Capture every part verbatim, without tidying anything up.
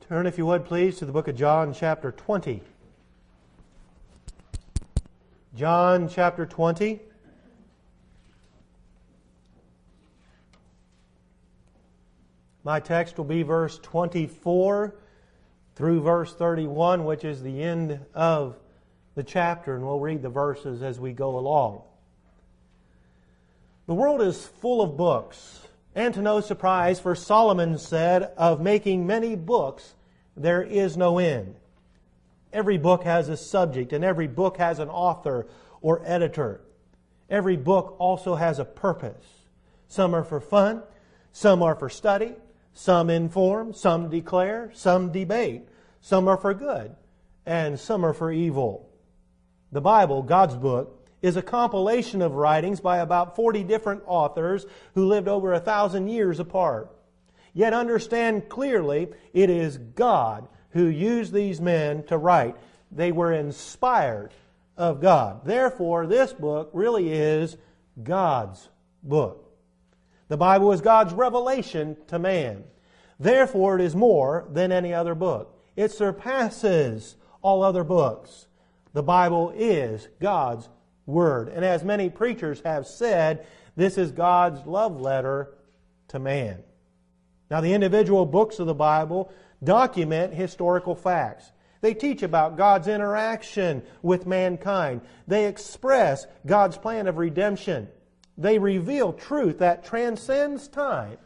Turn, if you would, please, to the book of John, chapter twenty. John, chapter twenty. My text will be verse twenty-four through verse thirty-one, which is the end of the chapter, and we'll read the verses as we go along. The world is full of books, and to no surprise, for Solomon said, of making many books, there is no end. Every book has a subject, and every book has an author or editor. Every book also has a purpose. Some are for fun, some are for study, some inform, some declare, some debate, some are for good, and some are for evil. The Bible, God's book, is a compilation of writings by about forty different authors who lived over a thousand years apart. Yet understand clearly, it is God who used these men to write. They were inspired of God. Therefore, this book really is God's book. The Bible is God's revelation to man. Therefore, it is more than any other book. It surpasses all other books. The Bible is God's Word. And as many preachers have said, this is God's love letter to man. Now, the individual books of the Bible document historical facts. They teach about God's interaction with mankind. They express God's plan of redemption. They reveal truth that transcends time.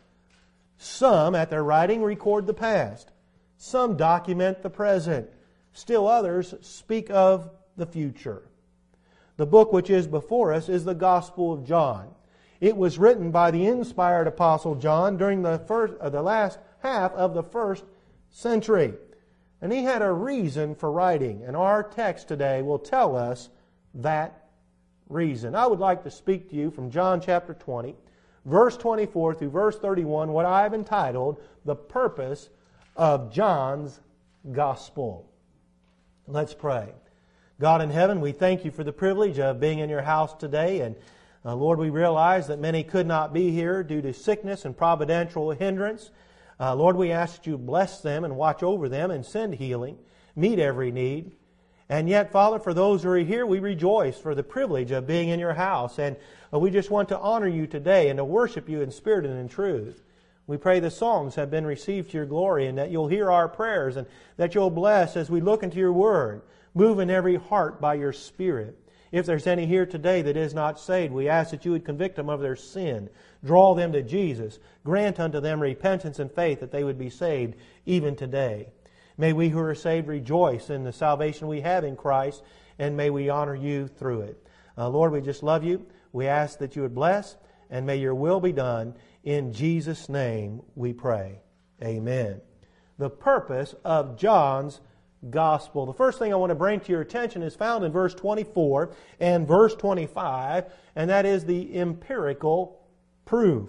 Some, at their writing, record the past. Some document the present. Still others speak of the future. The book which is before us is the Gospel of John. It was written by the inspired Apostle John during the first, uh, the last half of the first century. And he had a reason for writing. And our text today will tell us that reason. I would like to speak to you from John chapter twenty, verse twenty-four through verse thirty-one, what I have entitled, The Purpose of John's Gospel. Let's pray. God in heaven, we thank you for the privilege of being in your house today. And uh, Lord, we realize that many could not be here due to sickness and providential hindrance. Uh, Lord, we ask that you bless them and watch over them and send healing, meet every need. And yet, Father, for those who are here, we rejoice for the privilege of being in your house. And uh, we just want to honor you today and to worship you in spirit and in truth. We pray the songs have been received to your glory and that you'll hear our prayers and that you'll bless as we look into your word. Move in every heart by your Spirit. If there's any here today that is not saved, we ask that you would convict them of their sin. Draw them to Jesus. Grant unto them repentance and faith that they would be saved even today. May we who are saved rejoice in the salvation we have in Christ, and may we honor you through it. Uh, Lord, we just love you. We ask that you would bless, and may your will be done. In Jesus' name we pray. Amen. The purpose of John's Gospel. The first thing I want to bring to your attention is found in verse twenty-four and verse twenty-five, and that is the empirical proof.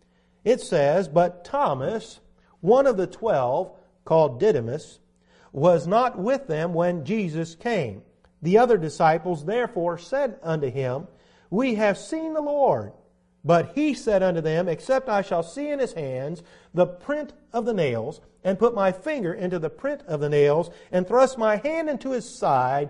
It says, But Thomas, one of the twelve, called Didymus, was not with them when Jesus came. The other disciples therefore said unto him, We have seen the Lord. But he said unto them, Except I shall see in his hands the print of the nails, and put my finger into the print of the nails, and thrust my hand into his side,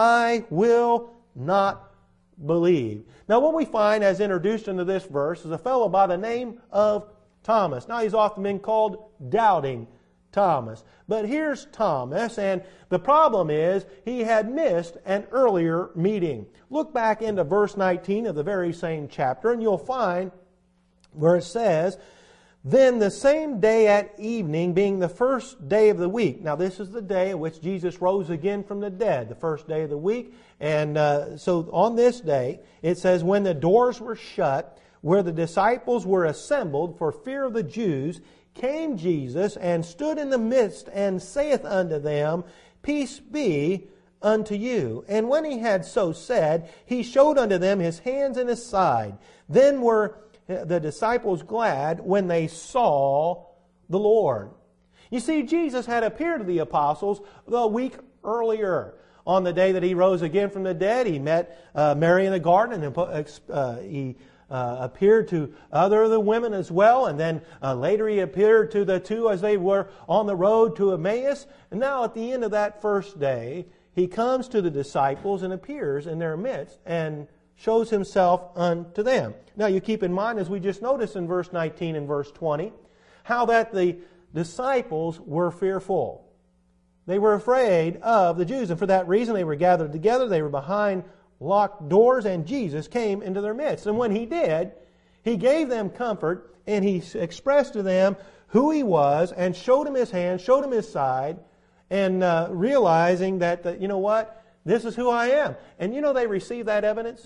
I will not believe. Now what we find as introduced into this verse is a fellow by the name of Thomas. Now he's often been called Doubting Thomas. But here's Thomas, and the problem is he had missed an earlier meeting. Look back into verse nineteen of the very same chapter, and you'll find where it says, Then the same day at evening, being the first day of the week. Now this is the day in which Jesus rose again from the dead, the first day of the week. And uh, so on this day, it says, When the doors were shut, where the disciples were assembled for fear of the Jews, came Jesus and stood in the midst and saith unto them, Peace be unto you. And when he had so said, he showed unto them his hands and his side. Then were the disciples glad when they saw the Lord. You see, Jesus had appeared to the apostles a week earlier. On the day that he rose again from the dead, he met uh, Mary in the garden and uh, he uh, appeared to other of the women as well. And then uh, later he appeared to the two as they were on the road to Emmaus. And now at the end of that first day, he comes to the disciples and appears in their midst and shows himself unto them. Now you keep in mind, as we just noticed in verse nineteen and verse twenty, how that the disciples were fearful. They were afraid of the Jews, and for that reason they were gathered together. They were behind locked doors, and Jesus came into their midst. And when He did, He gave them comfort, and He expressed to them who He was, and showed them His hand, showed them His side, and uh, realizing that, that, you know what, this is who I am. And you know they received that evidence?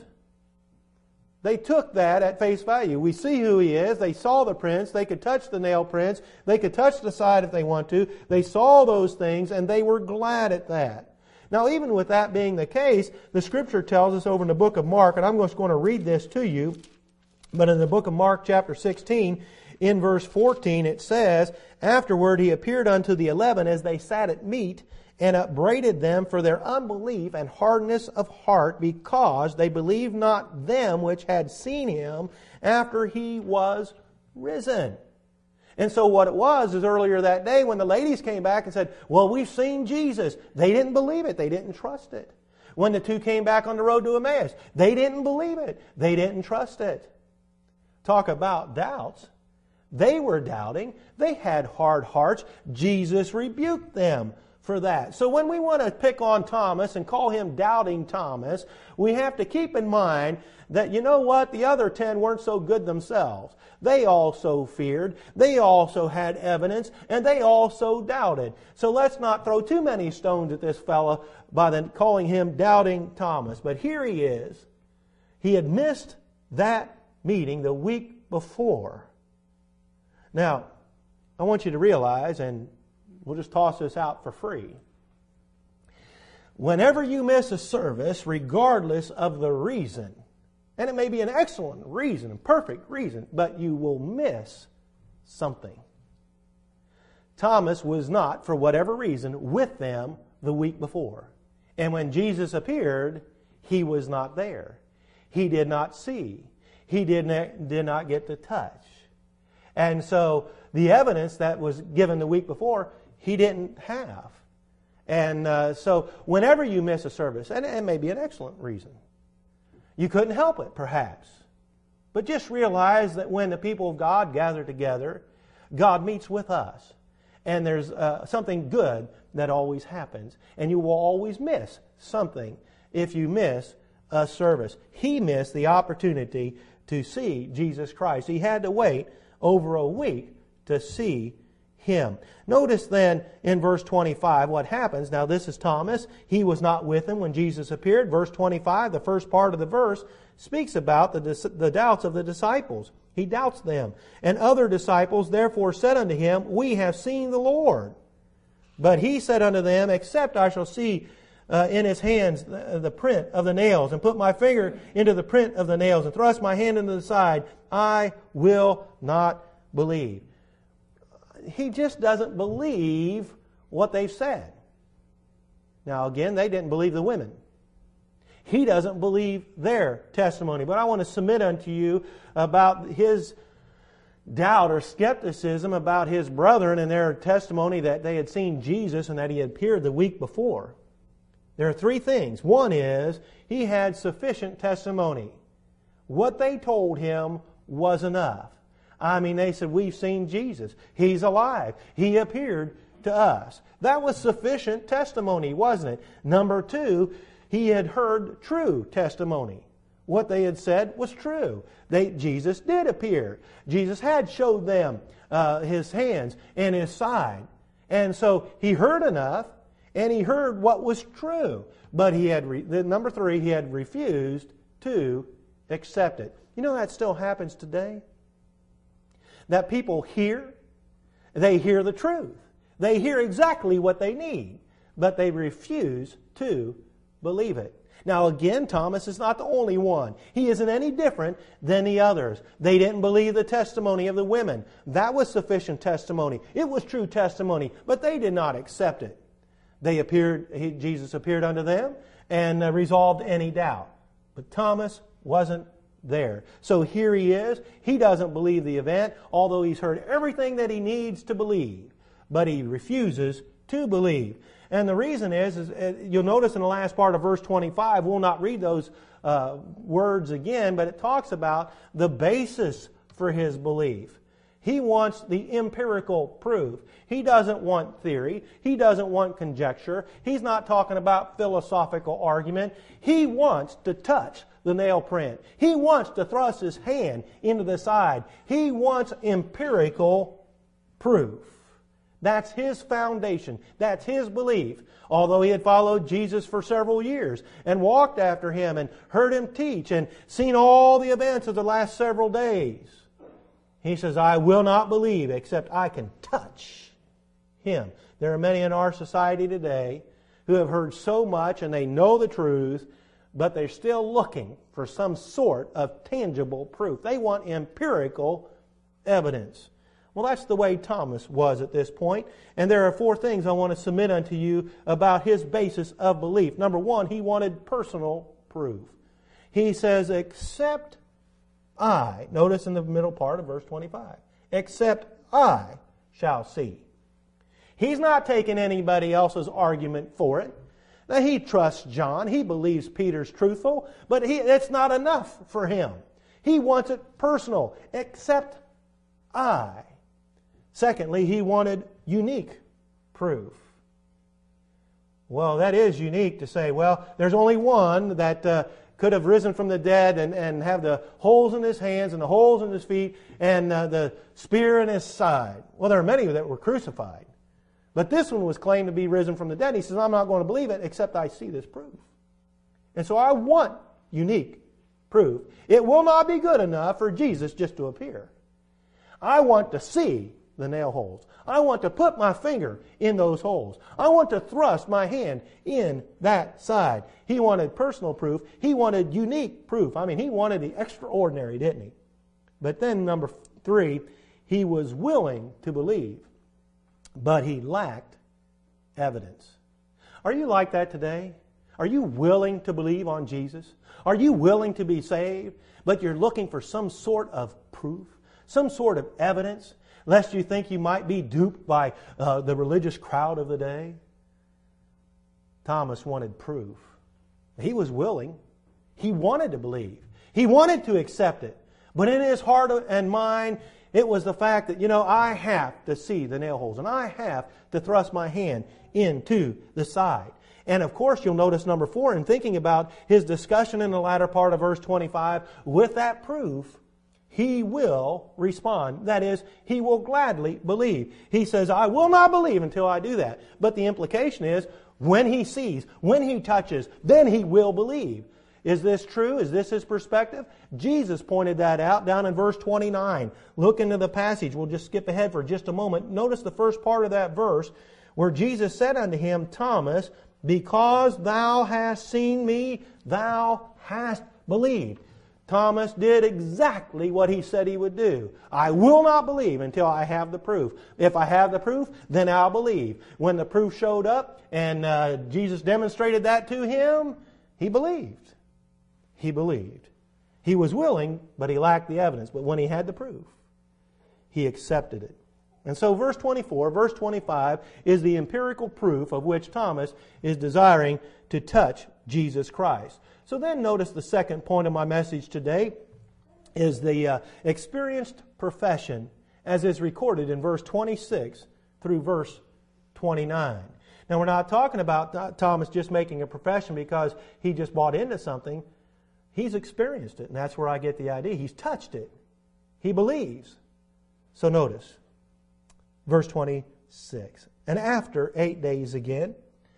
They took that at face value. We see who He is. They saw the prints. They could touch the nail prints. They could touch the side if they want to. They saw those things, and they were glad at that. Now, even with that being the case, the Scripture tells us over in the book of Mark, and I'm just going to read this to you, but in the book of Mark chapter sixteen, in verse fourteen, it says, "Afterward He appeared unto the eleven as they sat at meat, and upbraided them for their unbelief and hardness of heart, because they believed not them which had seen Him after He was risen." And so what it was is earlier that day when the ladies came back and said, "Well, we've seen Jesus." They didn't believe it. They didn't trust it. When the two came back on the road to Emmaus, they didn't believe it. They didn't trust it. Talk about doubts. They were doubting. They had hard hearts. Jesus rebuked them for that. So when we want to pick on Thomas and call him Doubting Thomas, we have to keep in mind that, you know what, the other ten weren't so good themselves. They also feared, they also had evidence, and they also doubted. So let's not throw too many stones at this fellow by then calling him Doubting Thomas. But here he is. He had missed that meeting the week before. Now, I want you to realize, and we'll just toss this out for free. Whenever you miss a service, regardless of the reason, and it may be an excellent reason, a perfect reason, but you will miss something. Thomas was not, for whatever reason, with them the week before. And when Jesus appeared, he was not there. He did not see. He did not, did not get to touch. And so the evidence that was given the week before, he didn't have. And uh, so whenever you miss a service, and it may be an excellent reason, you couldn't help it, perhaps. But just realize that when the people of God gather together, God meets with us. And there's uh, something good that always happens. And you will always miss something if you miss a service. He missed the opportunity to see Jesus Christ. He had to wait over a week to see Him. Notice then in verse twenty-five what happens. Now this is Thomas. He was not with him when Jesus appeared. Verse twenty-five, the first part of the verse, speaks about the, the doubts of the disciples. He doubts them. "And other disciples therefore said unto him, We have seen the Lord. But he said unto them, Except I shall see uh, in his hands the, the print of the nails, and put my finger into the print of the nails, and thrust my hand into the side, I will not believe." He just doesn't believe what they've said. Now again, they didn't believe the women. He doesn't believe their testimony. But I want to submit unto you about his doubt or skepticism about his brethren and their testimony that they had seen Jesus and that He had appeared the week before. There are three things. One is, he had sufficient testimony. What they told him was enough. I mean, they said, we've seen Jesus. He's alive. He appeared to us. That was sufficient testimony, wasn't it? Number two, he had heard true testimony. What they had said was true. They, Jesus did appear. Jesus had showed them uh, His hands and His side. And so he heard enough, and he heard what was true. But he had, re- the, number three, he had refused to accept it. You know that still happens today? That people hear, they hear the truth. They hear exactly what they need, but they refuse to believe it. Now again, Thomas is not the only one. He isn't any different than the others. They didn't believe the testimony of the women. That was sufficient testimony. It was true testimony, but they did not accept it. They appeared, he, Jesus appeared unto them and uh, resolved any doubt. But Thomas wasn't there. So here he is. He doesn't believe the event, although he's heard everything that he needs to believe. But he refuses to believe. And the reason is, is you'll notice in the last part of verse twenty-five, we'll not read those uh, words again, but it talks about the basis for his belief. He wants the empirical proof. He doesn't want theory. He doesn't want conjecture. He's not talking about philosophical argument. He wants to touch the nail print. He wants to thrust his hand into the side. He wants empirical proof. That's his foundation. That's his belief. Although he had followed Jesus for several years and walked after him and heard him teach and seen all the events of the last several days, he says, I will not believe except I can touch him. There are many in our society today who have heard so much and they know the truth, but they're still looking for some sort of tangible proof. They want empirical evidence. Well, that's the way Thomas was at this point. And there are four things I want to submit unto you about his basis of belief. Number one, he wanted personal proof. He says, except I, notice in the middle part of verse twenty-five, except I shall see. He's not taking anybody else's argument for it. Now, he trusts John. He believes Peter's truthful, but he, it's not enough for him. He wants it personal, except I. Secondly, he wanted unique proof. Well, that is unique to say, well, there's only one that uh, could have risen from the dead and, and have the holes in his hands and the holes in his feet and uh, the spear in his side. Well, there are many that were crucified. But this one was claimed to be risen from the dead. He says, I'm not going to believe it except I see this proof. And so I want unique proof. It will not be good enough for Jesus just to appear. I want to see the nail holes. I want to put my finger in those holes. I want to thrust my hand in that side. He wanted personal proof. He wanted unique proof. I mean, he wanted the extraordinary, didn't he? But then number three, he was willing to believe, but he lacked evidence. Are you like that today? Are you willing to believe on Jesus? Are you willing to be saved, but you're looking for some sort of proof, some sort of evidence, lest you think you might be duped by uh, the religious crowd of the day? Thomas wanted proof. He was willing. He wanted to believe. He wanted to accept it. But in his heart and mind, it was the fact that, you know, I have to see the nail holes and I have to thrust my hand into the side. And of course, you'll notice number four, in thinking about his discussion in the latter part of verse twenty-five, with that proof, he will respond. That is, he will gladly believe. He says, I will not believe until I do that. But the implication is, when he sees, when he touches, then he will believe. Is this true? Is this his perspective? Jesus pointed that out down in verse twenty-nine. Look into the passage. We'll just skip ahead for just a moment. Notice the first part of that verse where Jesus said unto him, Thomas, because thou hast seen me, thou hast believed. Thomas did exactly what he said he would do. I will not believe until I have the proof. If I have the proof, then I'll believe. When the proof showed up and uh, Jesus demonstrated that to him, he believed. He believed. He was willing, but he lacked the evidence. But when he had the proof, he accepted it. And so verse twenty-four, verse twenty-five is the empirical proof of which Thomas is desiring to touch Jesus Christ. So then notice the second point of my message today is the uh, experienced profession as is recorded in verse twenty-six through verse twenty-nine. Now we're not talking about Thomas just making a profession because he just bought into something. He's experienced it, and that's where I get the idea. He's touched it. He believes. So notice, verse twenty-six. And after eight days again,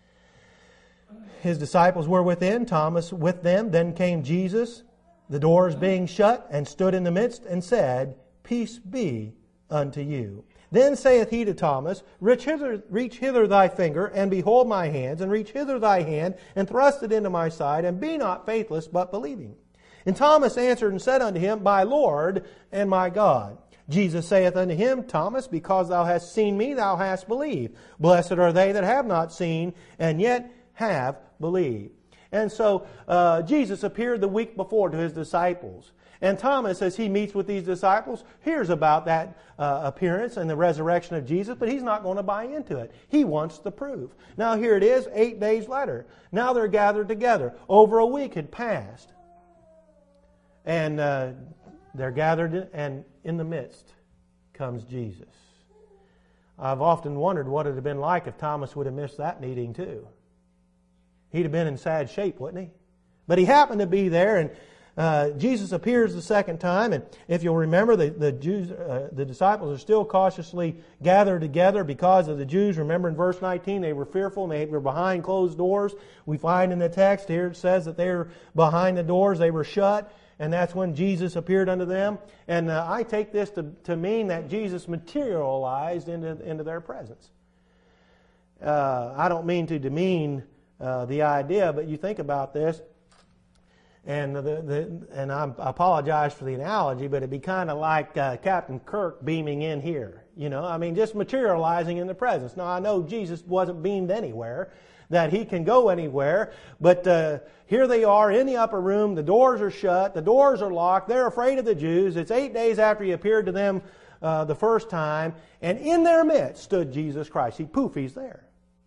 his disciples were within, Thomas with them. Then came Jesus, the doors being shut, and stood in the midst, and said, Peace be unto you. Then saith he to Thomas, reach hither, reach hither thy finger, and behold my hands, and reach hither thy hand, and thrust it into my side, and be not faithless, but believing. And Thomas answered and said unto him, My Lord and my God. Jesus saith unto him, Thomas, because thou hast seen me, thou hast believed. Blessed are they that have not seen, and yet have believed. And so uh, Jesus appeared the week before to his disciples. And Thomas, as he meets with these disciples, hears about that uh, appearance and the resurrection of Jesus, but he's not going to buy into it. He wants the proof. Now here it is, eight days later. Now they're gathered together. Over a week had passed. And uh, they're gathered, and in the midst comes Jesus. I've often wondered what it would have been like if Thomas would have missed that meeting too. He'd have been in sad shape, wouldn't he? But he happened to be there, and uh, Jesus appears the second time. And if you'll remember, the the Jews, uh, the disciples are still cautiously gathered together because of the Jews. Remember in verse nineteen, they were fearful and they were behind closed doors. We find in the text here it says that they were behind the doors, they were shut. And that's when Jesus appeared unto them. And uh, I take this to, to mean that Jesus materialized into, into their presence. Uh, I don't mean to demean uh, the idea, but you think about this, and the, the and I'm, I apologize for the analogy, but it'd be kind of like uh, Captain Kirk beaming in here. You know, I mean, just materializing in the presence. Now, I know Jesus wasn't beamed anywhere, that he can go anywhere. But uh, here they are in the upper room. The doors are shut. The doors are locked. They're afraid of the Jews. It's eight days after he appeared to them uh, the first time. And in their midst stood Jesus Christ. He, poof, he's there.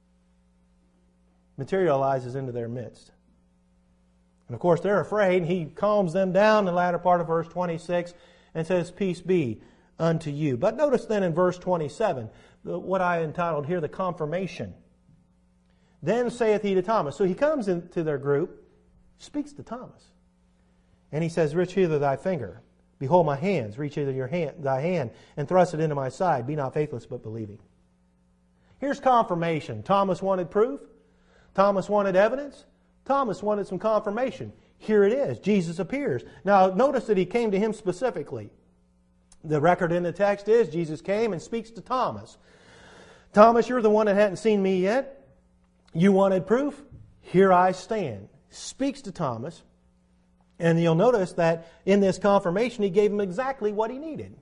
Materializes into their midst. And of course, they're afraid. And he calms them down in the latter part of verse twenty-six and says, "Peace be unto you." But notice then in verse twenty-seven, what I entitled here, the confirmation. Then saith he to Thomas. So he comes into their group, speaks to Thomas. And he says, "Reach hither thy finger. Behold my hands. Reach hither your hand, thy hand, and thrust it into my side. Be not faithless, but believing." Here's confirmation. Thomas wanted proof. Thomas wanted evidence. Thomas wanted some confirmation. Here it is. Jesus appears. Now notice that he came to him specifically. The record in the text is Jesus came and speaks to Thomas. "Thomas, you're the one that hadn't seen me yet. You wanted proof? Here I stand." Speaks to Thomas. And you'll notice that in this confirmation, he gave him exactly what he needed.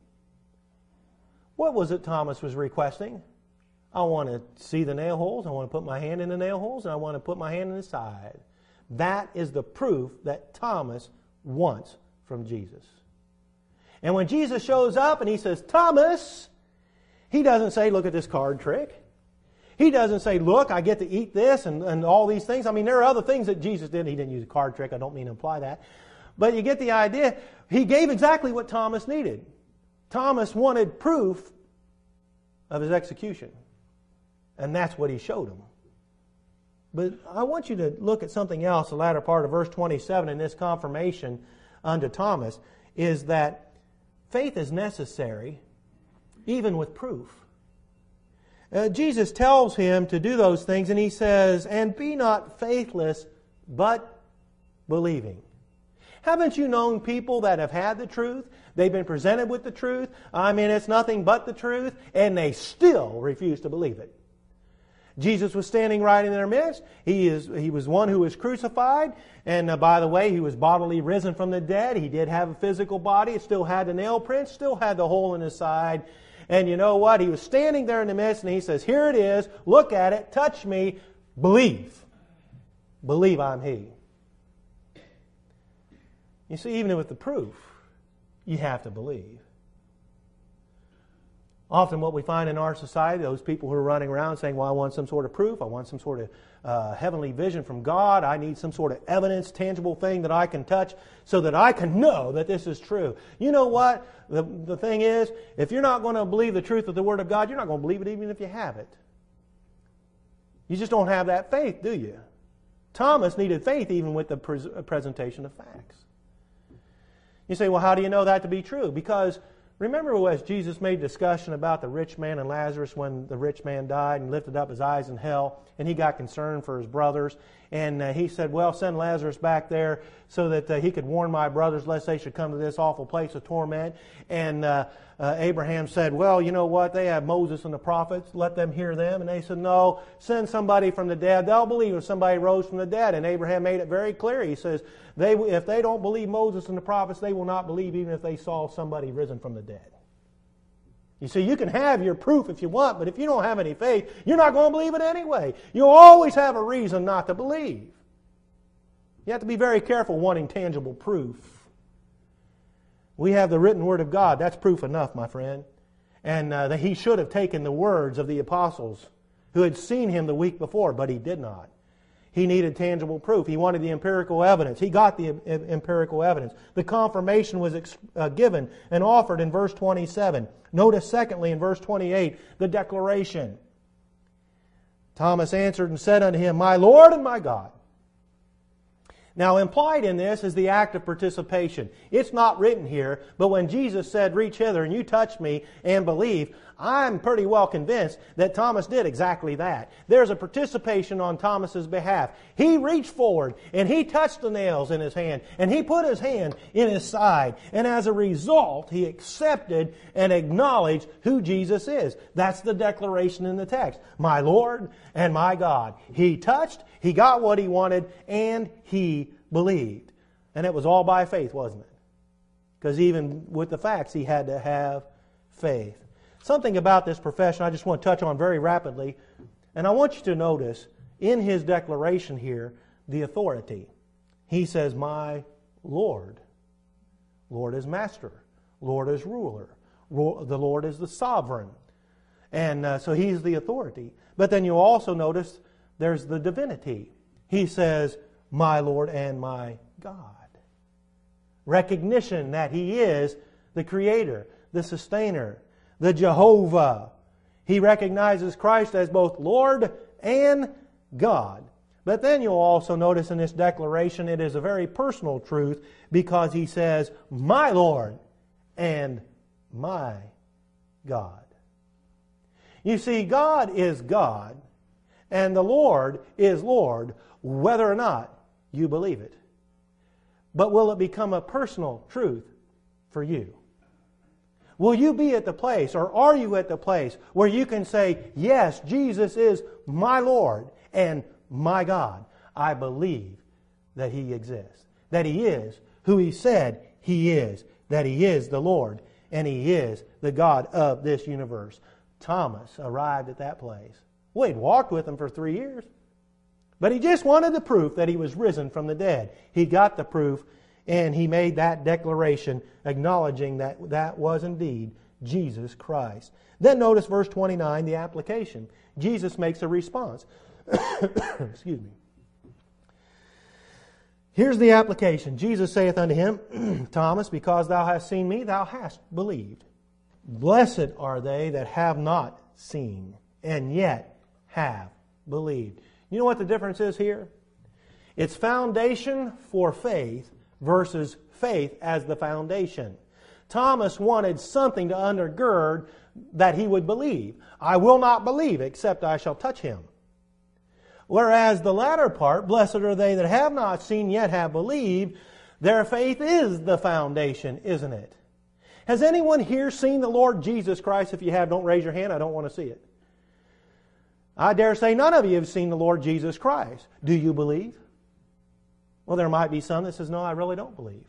What was it Thomas was requesting? I want to see the nail holes. I want to put my hand in the nail holes. And I want to put my hand in the side. That is the proof that Thomas wants from Jesus. And when Jesus shows up and he says, "Thomas," he doesn't say, "Look at this card trick." He doesn't say, "Look, I get to eat this," and, and all these things. I mean, there are other things that Jesus did. He didn't use a card trick. I don't mean to imply that. But you get the idea. He gave exactly what Thomas needed. Thomas wanted proof of his execution. And that's what he showed him. But I want you to look at something else, the latter part of verse twenty-seven in this confirmation unto Thomas, is that faith is necessary even with proof. Uh, Jesus tells him to do those things, and he says, "And be not faithless, but believing." Haven't you known people that have had the truth? They've been presented with the truth. I mean, it's nothing but the truth, and they still refuse to believe it. Jesus was standing right in their midst. He is he was one who was crucified. And uh, by the way, he was bodily risen from the dead. He did have a physical body. It still had the nail prints, still had the hole in his side. And you know what? He was standing there in the midst, and he says, "Here it is. Look at it. Touch me. Believe. Believe I'm He." You see, even with the proof, you have to believe. Often what we find in our society, those people who are running around saying, "Well, I want some sort of proof. I want some sort of uh, heavenly vision from God. I need some sort of evidence, tangible thing that I can touch so that I can know that this is true." You know what? The, the thing is, if you're not going to believe the truth of the Word of God, you're not going to believe it even if you have it. You just don't have that faith, do you? Thomas needed faith even with the pre- presentation of facts. You say, "Well, how do you know that to be true?" Because remember as Jesus made discussion about the rich man and Lazarus when the rich man died and lifted up his eyes in hell, and he got concerned for his brothers. And uh, he said, "Well, send Lazarus back there so that uh, he could warn my brothers lest they should come to this awful place of torment." And uh, uh, Abraham said, "Well, you know what? They have Moses and the prophets. Let them hear them." And they said, "No, send somebody from the dead. They'll believe if somebody rose from the dead." And Abraham made it very clear. He says, they, if they don't believe Moses and the prophets, they will not believe even if they saw somebody risen from the dead. You see, you can have your proof if you want, but if you don't have any faith, you're not going to believe it anyway. You'll always have a reason not to believe. You have to be very careful wanting tangible proof. We have the written Word of God. That's proof enough, my friend. And uh, that he should have taken the words of the apostles who had seen him the week before, but he did not. He needed tangible proof. He wanted the empirical evidence. He got the empirical evidence. The confirmation was ex- uh, given and offered in verse twenty-seven. Notice secondly in verse twenty-eight, the declaration. Thomas answered and said unto him, My Lord and my God. Now implied in this is the act of participation. It's not written here, but when Jesus said, reach hither and you touch me and believe, I'm pretty well convinced that Thomas did exactly that. There's a participation on Thomas's behalf. He reached forward and he touched the nails in his hand and he put his hand in his side. And as a result, he accepted and acknowledged who Jesus is. That's the declaration in the text. My Lord and my God. He touched, he got what he wanted, and he believed. And it was all by faith, wasn't it? Because even with the facts, he had to have faith. Something about this profession I just want to touch on very rapidly. And I want you to notice in his declaration here, the authority. He says, my Lord. Lord is master. Lord is ruler. The Lord is the sovereign. And uh, so he's the authority. But then you'll also notice there's the divinity. He says, my Lord and my God. Recognition that he is the creator, the sustainer, the Jehovah. He recognizes Christ as both Lord and God. But then you'll also notice in this declaration it is a very personal truth because he says, my Lord and my God. You see, God is God and the Lord is Lord whether or not you believe it. But will it become a personal truth for you? Will you be at the place, or are you at the place, where you can say, yes, Jesus is my Lord and my God. I believe that He exists. That He is who He said He is. That He is the Lord and He is the God of this universe. Thomas arrived at that place. Well, he'd walked with Him for three years. But he just wanted the proof that He was risen from the dead. He got the proof, and he made that declaration acknowledging that that was indeed Jesus Christ. Then notice verse twenty-nine, the application. Jesus makes a response. Excuse me. Here's the application. Jesus saith unto him, Thomas, because thou hast seen me, thou hast believed. Blessed are they that have not seen, and yet have believed. You know what the difference is here? It's foundation for faith versus faith as the foundation. Thomas wanted something to undergird that he would believe. I will not believe except I shall touch Him. Whereas the latter part, blessed are they that have not seen yet have believed, their faith is the foundation, isn't it? Has anyone here seen the Lord Jesus Christ? If you have, don't raise your hand. I don't want to see it. I dare say none of you have seen the Lord Jesus Christ. Do you believe? Well, there might be some that says, no, I really don't believe.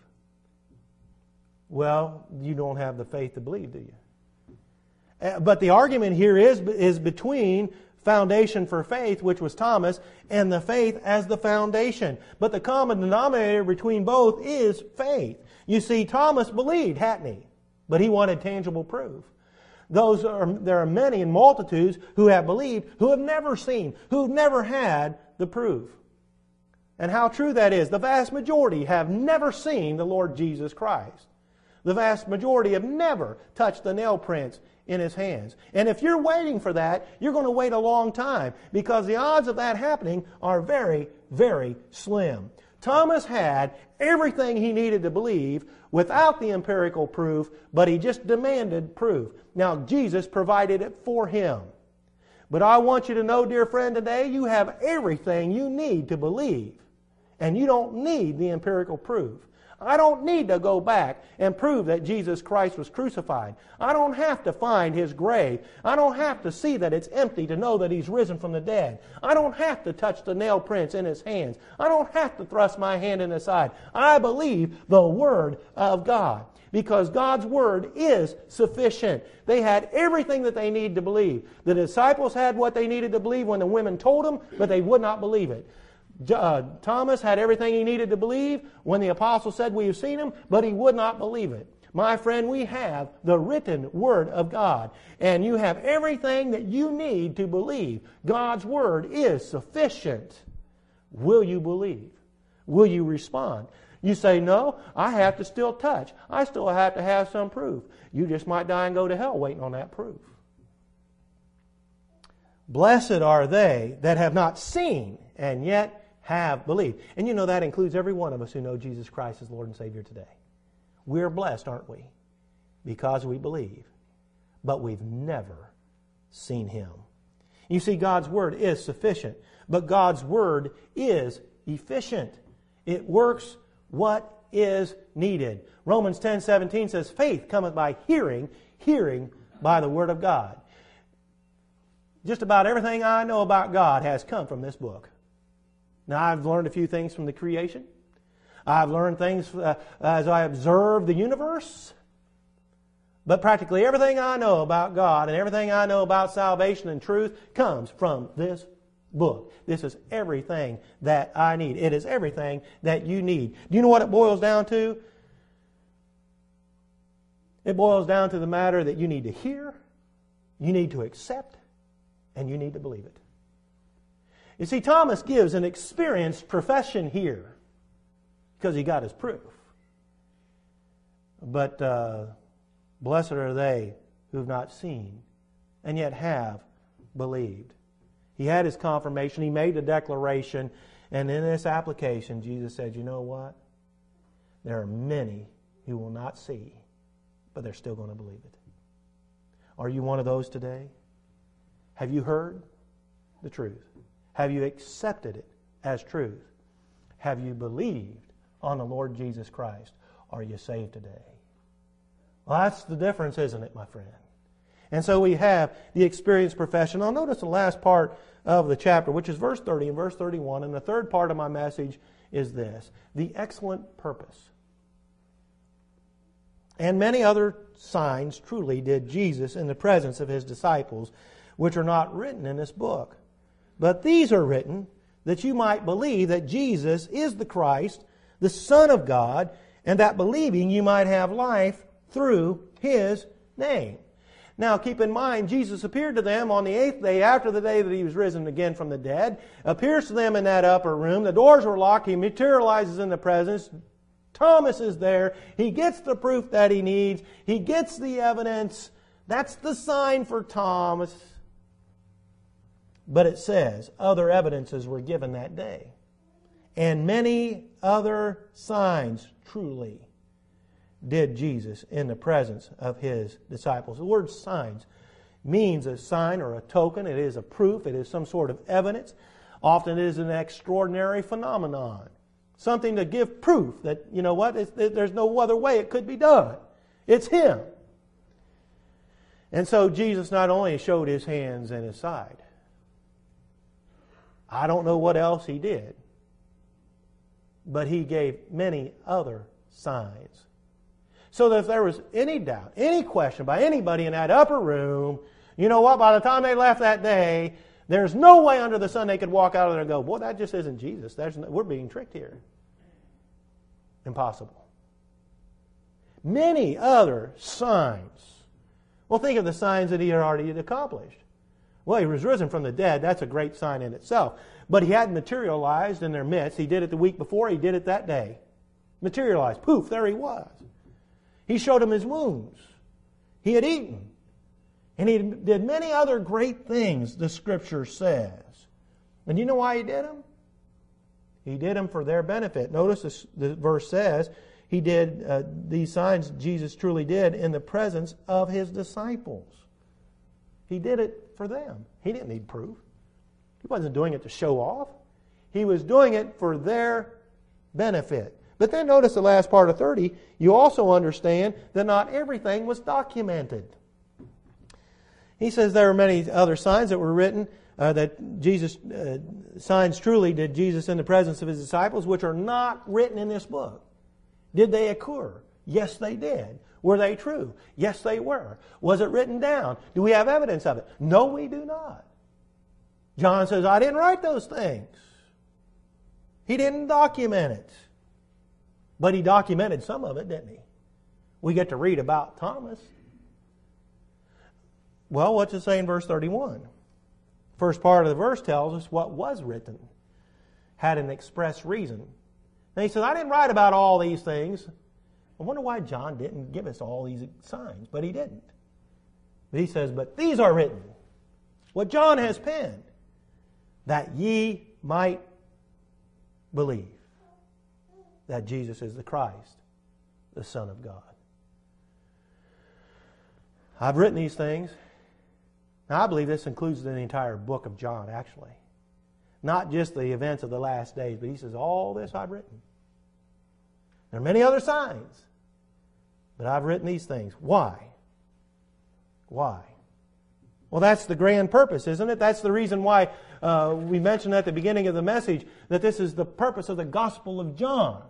Well, you don't have the faith to believe, do you? But the argument here is, is between foundation for faith, which was Thomas, and the faith as the foundation. But the common denominator between both is faith. You see, Thomas believed, hadn't he? But he wanted tangible proof. Those are, there are many and multitudes who have believed, who have never seen, who've never had the proof. And how true that is. The vast majority have never seen the Lord Jesus Christ. The vast majority have never touched the nail prints in His hands. And if you're waiting for that, you're going to wait a long time, because the odds of that happening are very, very slim. Thomas had everything he needed to believe without the empirical proof, but he just demanded proof. Now, Jesus provided it for him. But I want you to know, dear friend, today you have everything you need to believe. And you don't need the empirical proof. I don't need to go back and prove that Jesus Christ was crucified. I don't have to find His grave. I don't have to see that it's empty to know that He's risen from the dead. I don't have to touch the nail prints in His hands. I don't have to thrust my hand in His side. I believe the Word of God, because God's Word is sufficient. They had everything that they needed to believe. The disciples had what they needed to believe when the women told them, but they would not believe it. Uh, Thomas had everything he needed to believe when the apostle said, we have seen Him, but he would not believe it. My friend, we have the written Word of God. And you have everything that you need to believe. God's Word is sufficient. Will you believe? Will you respond? You say, no, I have to still touch. I still have to have some proof. You just might die and go to hell waiting on that proof. Blessed are they that have not seen and yet have believed. And you know that includes every one of us who know Jesus Christ as Lord and Savior today. We're blessed, aren't we? Because we believe. But we've never seen Him. You see, God's Word is sufficient. But God's Word is efficient. It works what is needed. Romans ten seventeen says, faith cometh by hearing, hearing by the Word of God. Just about everything I know about God has come from this book. Now, I've learned a few things from the creation. I've learned things uh, as I observe the universe. But practically everything I know about God and everything I know about salvation and truth comes from this book. This is everything that I need. It is everything that you need. Do you know what it boils down to? It boils down to the matter that you need to hear, you need to accept, and you need to believe it. You see, Thomas gives an experienced profession here because he got his proof. But uh, blessed are they who have not seen and yet have believed. He had his confirmation. He made a declaration. And in this application, Jesus said, you know what? There are many who will not see, but they're still going to believe it. Are you one of those today? Have you heard the truth? Have you accepted it as truth? Have you believed on the Lord Jesus Christ? Are you saved today? Well, that's the difference, isn't it, my friend? And so we have the experienced profession. Now notice the last part of the chapter, which is verse thirty and verse thirty-one. And the third part of my message is this: the excellent purpose. And many other signs truly did Jesus in the presence of His disciples, which are not written in this book. But these are written that you might believe that Jesus is the Christ, the Son of God, and that believing you might have life through His name. Now keep in mind, Jesus appeared to them on the eighth day after the day that He was risen again from the dead, appears to them in that upper room. The doors were locked. He materializes in the presence. Thomas is there. He gets the proof that he needs. He gets the evidence. That's the sign for Thomas. But it says other evidences were given that day. And many other signs truly did Jesus in the presence of His disciples. The word signs means a sign or a token. It is a proof. It is some sort of evidence. Often it is an extraordinary phenomenon. Something to give proof that, you know what, it's, there's no other way it could be done. It's Him. And so Jesus not only showed His hands and His side. I don't know what else He did. But He gave many other signs. So that if there was any doubt, any question by anybody in that upper room, you know what, by the time they left that day, there's no way under the sun they could walk out of there and go, boy, that just isn't Jesus. There's no, we're being tricked here. Impossible. Many other signs. Well, think of the signs that He had already accomplished. Well, He was risen from the dead. That's a great sign in itself. But He hadn't materialized in their midst. He did it the week before. He did it that day. Materialized. Poof, there He was. He showed them His wounds. He had eaten. And He did many other great things, the Scripture says. And you know why He did them? He did them for their benefit. Notice this, the verse says, He did uh, these signs Jesus truly did in the presence of His disciples. He did it for them. He didn't need proof. He wasn't doing it to show off. He was doing it for their benefit. But then notice the last part of thirty. You also understand that not everything was documented. He says there are many other signs that were written uh, that Jesus, uh, signs truly did Jesus in the presence of His disciples, which are not written in this book. Did they occur? Yes, they did. Were they true? Yes, they were. Was it written down? Do we have evidence of it? No, we do not. John says, I didn't write those things. He didn't document it. But he documented some of it, didn't he? we get to read about Thomas. Well, what's it say in verse thirty-one? First part of the verse tells us what was written had an express reason. And he says, I didn't write about all these things. I wonder why John didn't give us all these signs, but he didn't. But he says, but these are written, what John has penned, that ye might believe that Jesus is the Christ, the Son of God. I've written these things. Now, I believe this includes the entire book of John, actually. Not just the events of the last days, but he says, all this I've written. There are many other signs, but I've written these things. Why? Why? Well, that's the grand purpose, isn't it? That's the reason why uh, we mentioned at the beginning of the message that this is the purpose of the Gospel of John.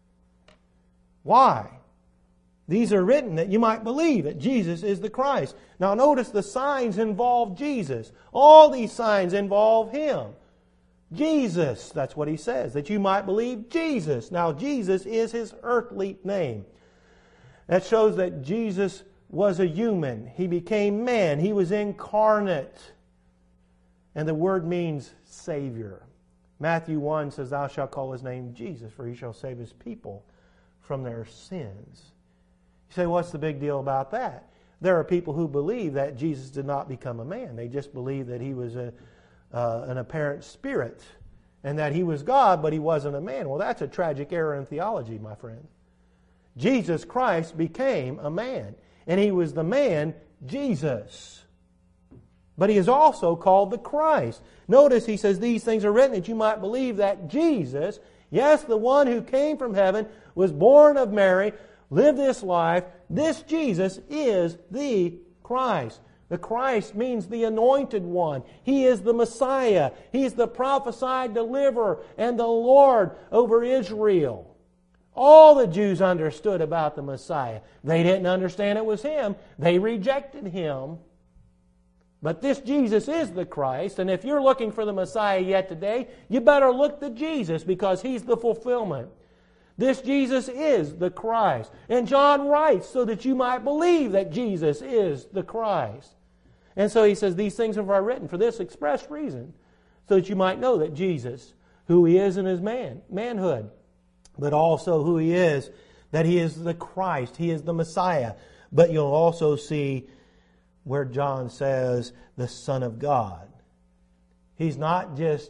Why? These are written that you might believe that Jesus is the Christ. Now notice the signs involve Jesus. All these signs involve Him. Jesus, that's what he says, that you might believe Jesus. Now Jesus is His earthly name. That shows that Jesus was a human. He became man. He was incarnate. And the word means Savior. Matthew one says, thou shalt call His name Jesus, for He shall save His people from their sins. You say, what's the big deal about that? There are people who believe that Jesus did not become a man. They just believe that He was a, uh, an apparent spirit and that He was God, but He wasn't a man. Well, that's a tragic error in theology, my friend. Jesus Christ became a man, and He was the man, Jesus. But He is also called the Christ. Notice He says, these things are written that you might believe that Jesus, yes, the one who came from heaven, was born of Mary, lived this life. This Jesus is the Christ. The Christ means the anointed one. He is the Messiah. He's the prophesied deliverer and the Lord over Israel. All the Jews understood about the Messiah. They didn't understand it was Him. They rejected Him. But this Jesus is the Christ, and if you're looking for the Messiah yet today, you better look to Jesus because He's the fulfillment. This Jesus is the Christ. And John writes so that you might believe that Jesus is the Christ. And so he says, these things have I written for this express reason, so that you might know that Jesus, who He is in His man, manhood, but also who He is, that He is the Christ, He is the Messiah. But you'll also see where John says the Son of God. He's not just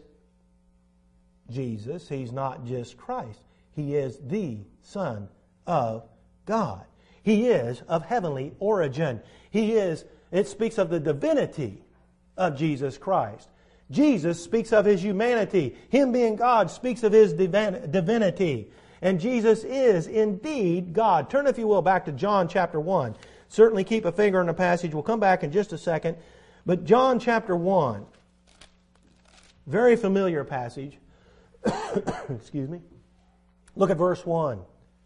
Jesus, He's not just Christ. He is the Son of God. He is of heavenly origin. He is, it speaks of the divinity of Jesus Christ. Jesus speaks of His humanity. Him being God speaks of His divin- divinity. And Jesus is indeed God. Turn, if you will, back to John chapter one. Certainly keep a finger on the passage. We'll come back in just a second. But John chapter one, very familiar passage. Excuse me. Look at verse one.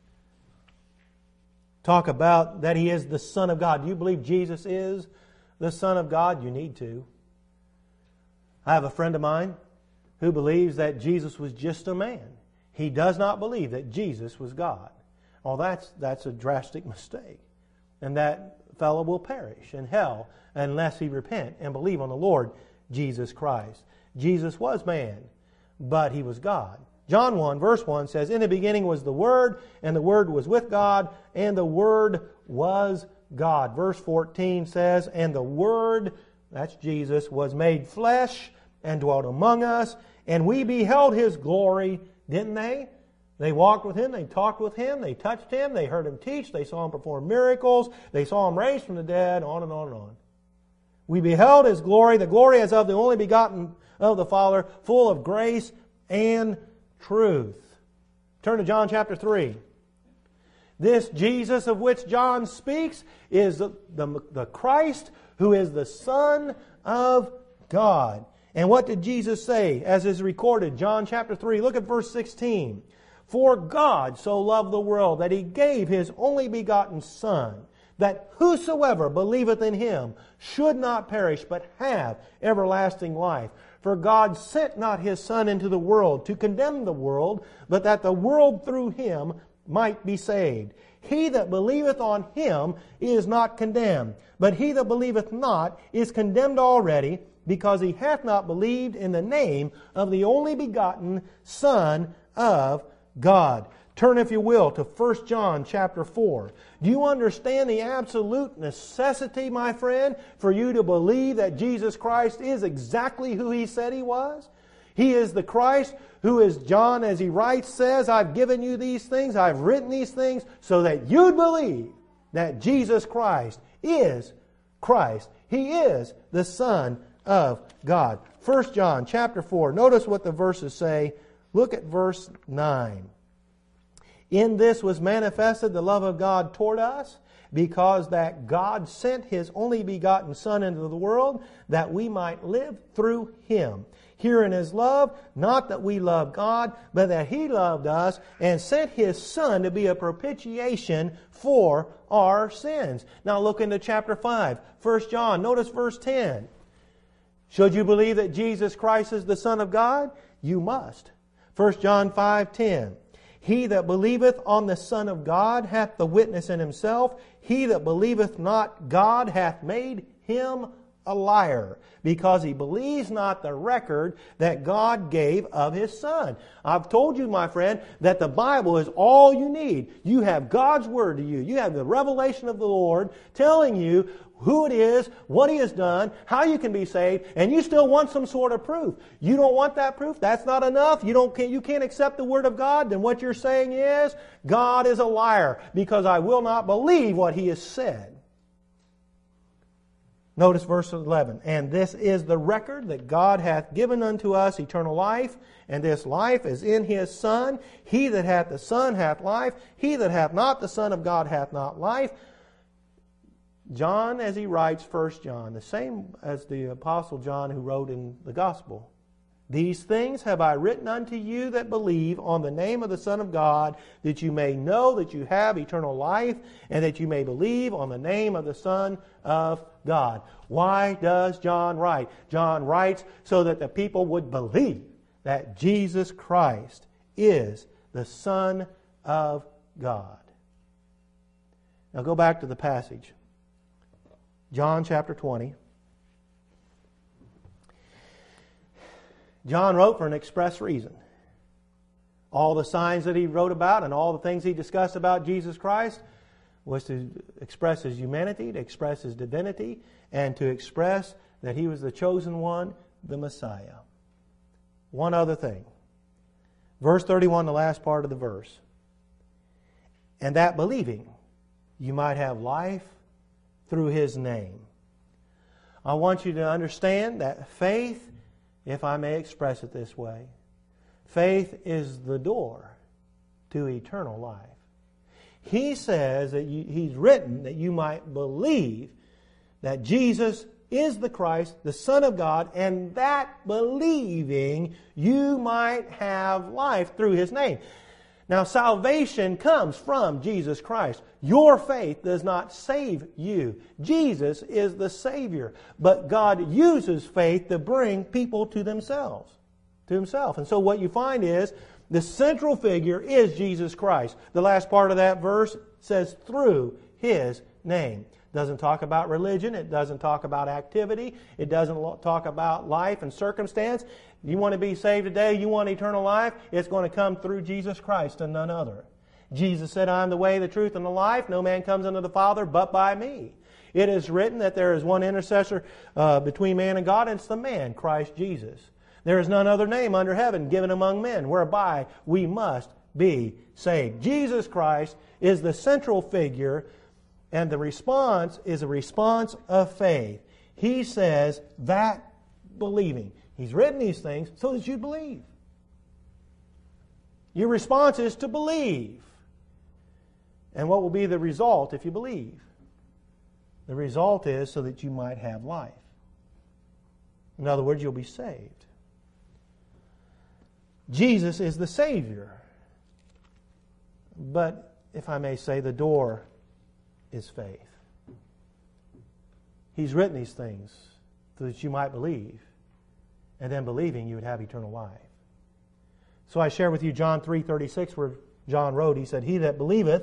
Talk about that He is the Son of God. Do you believe Jesus is the Son of God? You need to. I have a friend of mine who believes that Jesus was just a man. He does not believe that Jesus was God. Well, that's, that's a drastic mistake. And that fellow will perish in hell unless he repent and believe on the Lord Jesus Christ. Jesus was man, but He was God. John one, verse one says, in the beginning was the Word, and the Word was with God, and the Word was God. Verse fourteen says, and the Word, that's Jesus, was made flesh and dwelt among us, and we beheld His glory, didn't they? They walked with Him, they talked with Him, they touched Him, they heard Him teach, they saw Him perform miracles, they saw Him raised from the dead, on and on and on. We beheld His glory, the glory as of the only begotten of the Father, full of grace and truth. Turn to John chapter three. This Jesus of which John speaks is the, the, the Christ who is the Son of God. And what did Jesus say as is recorded? John chapter three, look at verse sixteen. For God so loved the world that He gave His only begotten Son, that whosoever believeth in Him should not perish, but have everlasting life. For God sent not His Son into the world to condemn the world, but that the world through Him might be saved. He that believeth on Him is not condemned, but he that believeth not is condemned already, because he hath not believed in the name of the only begotten Son of God. Turn, if you will, to First John chapter four. Do you understand the absolute necessity, my friend, for you to believe that Jesus Christ is exactly who He said He was? He is the Christ who, is John, as he writes, says, I've given you these things, I've written these things, so that you'd believe that Jesus Christ is Christ. He is the Son of God. First John chapter four. Notice what the verses say. Look at verse nine. In this was manifested the love of God toward us, because that God sent His only begotten Son into the world, that we might live through Him. Herein is love, not that we love God, but that He loved us and sent His Son to be a propitiation for our sins. Now look into chapter five, First John. Notice verse ten. Should you believe that Jesus Christ is the Son of God? You must. First John five ten. He that believeth on the Son of God hath the witness in himself. He that believeth not God hath made him a liar, because he believes not the record that God gave of His Son. I've told you, my friend, that the Bible is all you need. You have God's Word to you. You have the revelation of the Lord telling you who it is, what He has done, how you can be saved, and you still want some sort of proof. You don't want that proof? That's not enough? You don't you can't accept the Word of God? Then what you're saying is, God is a liar, because I will not believe what He has said. Notice verse eleven. And this is the record that God hath given unto us eternal life, and this life is in His Son. He that hath the Son hath life. He that hath not the Son of God hath not life. John, as he writes First John, the same as the Apostle John who wrote in the Gospel. These things have I written unto you that believe on the name of the Son of God, that you may know that you have eternal life, and that you may believe on the name of the Son of God. Why does John write? John writes so that the people would believe that Jesus Christ is the Son of God. Now go back to the passage. John chapter twenty. John wrote for an express reason. All the signs that he wrote about and all the things he discussed about Jesus Christ was to express His humanity, to express His divinity, and to express that He was the chosen one, the Messiah. One other thing. Verse thirty-one, the last part of the verse. And that believing you might have life through His name. I want you to understand that faith, if I may express it this way, faith is the door to eternal life. He says that you, He's written that you might believe that Jesus is the Christ, the Son of God, and that believing you might have life through His name. Now, salvation comes from Jesus Christ. Your faith does not save you. Jesus is the Savior. But God uses faith to bring people to themselves, to Himself. And so what you find is, the central figure is Jesus Christ. The last part of that verse says, through His name. It doesn't talk about religion. It doesn't talk about activity. It doesn't talk about life and circumstance. You want to be saved today, you want eternal life, it's going to come through Jesus Christ and none other. Jesus said, I am the way, the truth, and the life. No man comes unto the Father but by me. It is written that there is one intercessor uh, between man and God, and it's the man, Christ Jesus. There is none other name under heaven given among men whereby we must be saved. Jesus Christ is the central figure, and the response is a response of faith. He says that believing. He's written these things so that you believe. Your response is to believe. And what will be the result if you believe? The result is so that you might have life. In other words, you'll be saved. Jesus is the Savior. But, if I may say, the door is faith. He's written these things so that you might believe. And then believing you would have eternal life. So I share with you John three thirty-six, where John wrote, he said, He that believeth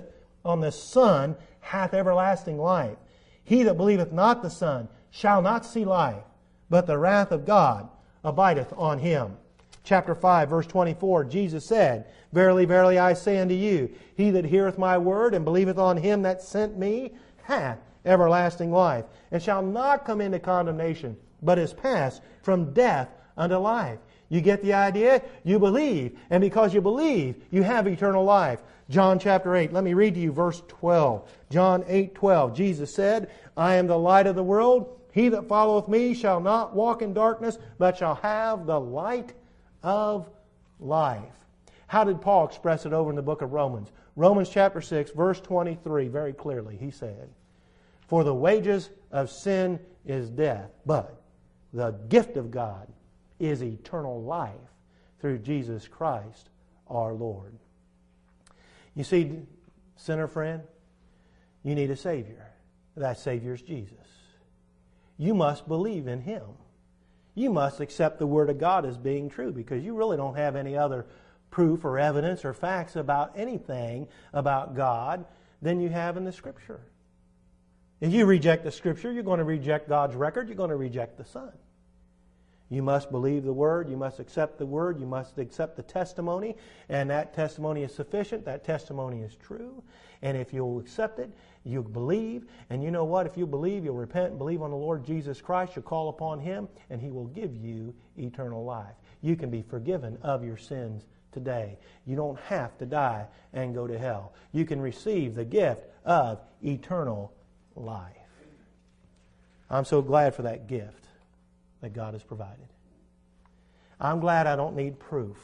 on the Son hath everlasting life. He that believeth not the Son shall not see life, but the wrath of God abideth on him. Chapter five, verse twenty-four, Jesus said, Verily, verily, I say unto you, he that heareth my word and believeth on him that sent me hath everlasting life, and shall not come into condemnation, but is passed from death unto life. You get the idea? You believe, and because you believe, you have eternal life. John chapter eight, let me read to you verse twelve. John eight twelve, Jesus said, I am the light of the world. He that followeth me shall not walk in darkness, but shall have the light of life. How did Paul express it over in the book of Romans? Romans chapter six, verse twenty-three, very clearly, he said, For the wages of sin is death, but the gift of God is eternal life through Jesus Christ our Lord. You see, sinner friend, you need a Savior. That Savior is Jesus. You must believe in Him. You must accept the Word of God as being true, because you really don't have any other proof or evidence or facts about anything about God than you have in the Scripture. If you reject the Scripture, you're going to reject God's record. You're going to reject the Son. You must believe the Word. You must accept the Word. You must accept the testimony. And that testimony is sufficient. That testimony is true. And if you'll accept it, you'll believe. And you know what? If you believe, you'll repent and believe on the Lord Jesus Christ. You'll call upon Him, and He will give you eternal life. You can be forgiven of your sins today. You don't have to die and go to hell. You can receive the gift of eternal life. I'm so glad for that gift that God has provided. I'm glad I don't need proof.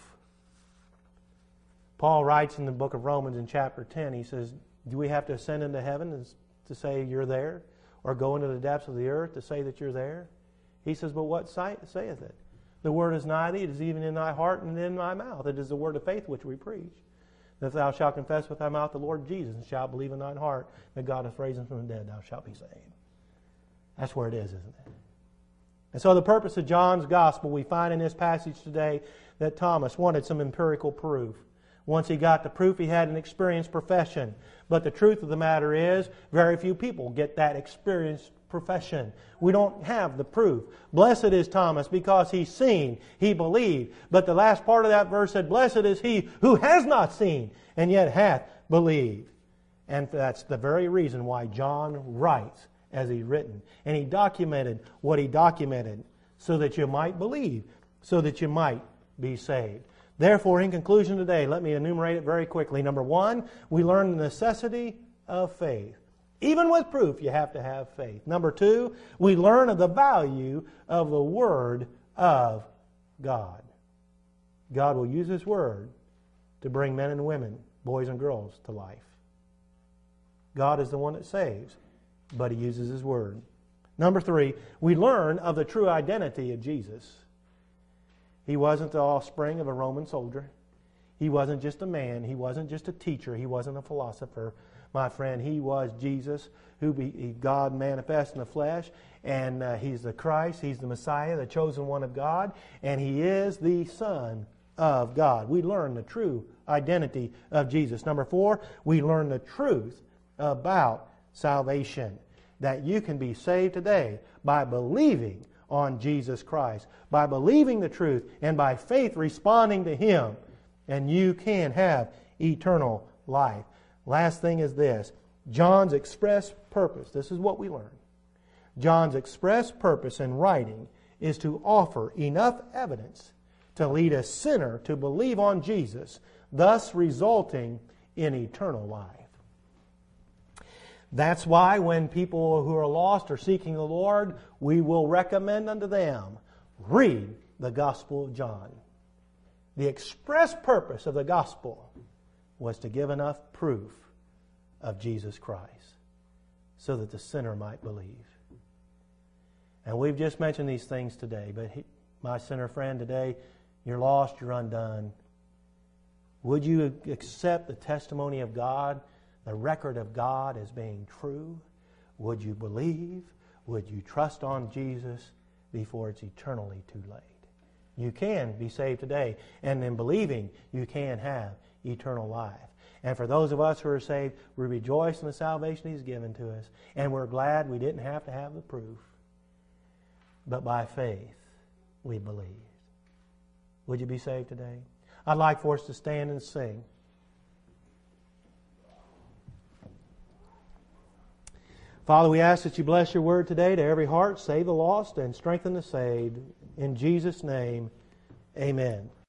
Paul writes in the book of Romans in chapter ten, he says, do we have to ascend into heaven to say you're there? Or go into the depths of the earth to say that you're there? He says, but what sight saith it? The word is nigh thee, it is even in thy heart and in thy mouth. It is the word of faith which we preach. That thou shalt confess with thy mouth the Lord Jesus, and shalt believe in thine heart that God hath raised him from the dead, thou shalt be saved. That's where it is, isn't it? And so the purpose of John's Gospel, we find in this passage today that Thomas wanted some empirical proof. Once he got the proof, he had an experienced profession. But the truth of the matter is, very few people get that experienced profession. We don't have the proof. Blessed is Thomas because he's seen, he believed. But the last part of that verse said, blessed is he who has not seen and yet hath believed. And that's the very reason why John writes as he's written. And he documented what he documented so that you might believe, so that you might be saved. Therefore, in conclusion today, let me enumerate it very quickly. Number one, we learn the necessity of faith. Even with proof, you have to have faith. Number two, we learn of the value of the Word of God. God will use His Word to bring men and women, boys and girls, to life. God is the one that saves, but He uses His Word. Number three, we learn of the true identity of Jesus. He wasn't the offspring of a Roman soldier. He wasn't just a man. He wasn't just a teacher. He wasn't a philosopher. My friend, He was Jesus, who be God manifest in the flesh, and uh, He's the Christ. He's the Messiah, the chosen one of God, and He is the Son of God. We learn the true identity of Jesus. Number four, we learn the truth about salvation, that you can be saved today by believing on Jesus Christ, by believing the truth and by faith responding to Him, and you can have eternal life. Last thing is this, John's express purpose, this is what we learn. John's express purpose in writing is to offer enough evidence to lead a sinner to believe on Jesus, thus resulting in eternal life. That's why when people who are lost are seeking the Lord, we will recommend unto them, read the Gospel of John. The express purpose of the Gospel was to give enough proof of Jesus Christ so that the sinner might believe. And we've just mentioned these things today, but he, my sinner friend today, you're lost, you're undone. Would you accept the testimony of God, the record of God as being true? Would you believe? Would you trust on Jesus before it's eternally too late? You can be saved today, and in believing, you can have eternal life. And for those of us who are saved, we rejoice in the salvation He's given to us. And we're glad we didn't have to have the proof. But by faith, we believed. Would you be saved today? I'd like for us to stand and sing. Father, we ask that you bless your word today to every heart, save the lost, and strengthen the saved. In Jesus' name, amen.